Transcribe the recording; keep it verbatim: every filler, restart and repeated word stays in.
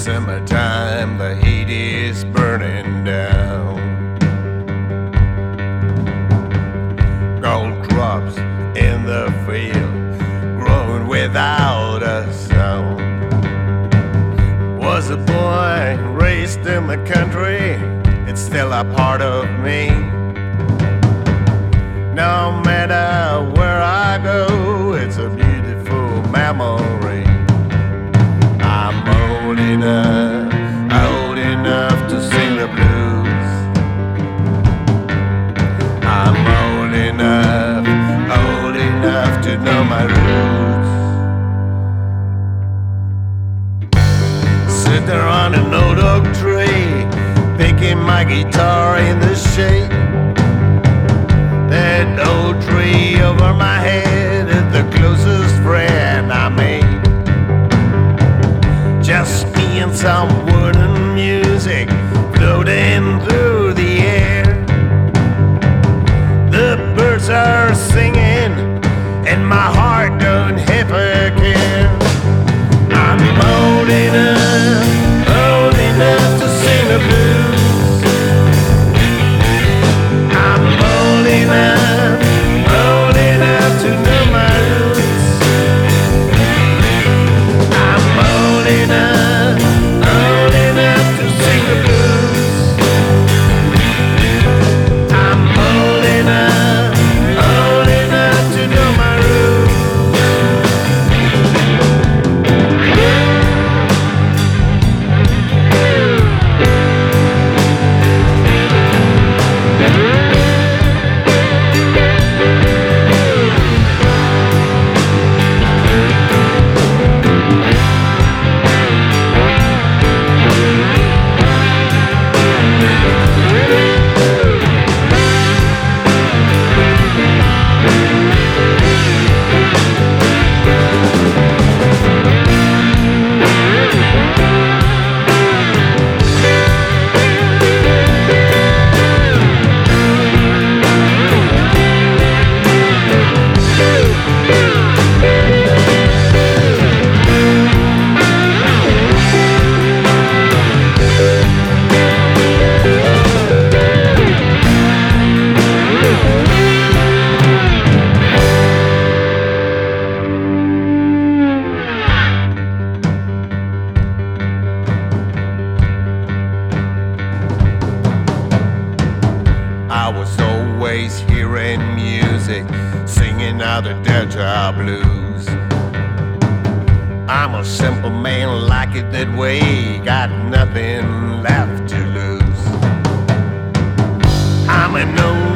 summertime, the heat is burning down. Gold crops in the field, growing without a sound. Was a boy raised in the country, it's still a part of me. No matter where I go, it's a beautiful memory. I'm old enough, old enough to sing the blues. I'm old enough, old enough to know my roots. Sitting on an old oak tree, picking my guitar in the shade. That old tree over my head is the closest friend I made. Just me and some wooden music floating through the air. The birds are singing and my heart don't have a care. I'm old enough, old enough to sing the blues. I'm old enough, old enough to know my roots. I'm old enough, old enough to sing the blues. I'm old enough, old enough to know my roots. I was always hearing music, singing out the Delta blues. I'm a simple man, like it that way, got nothing left to lose. I'm an old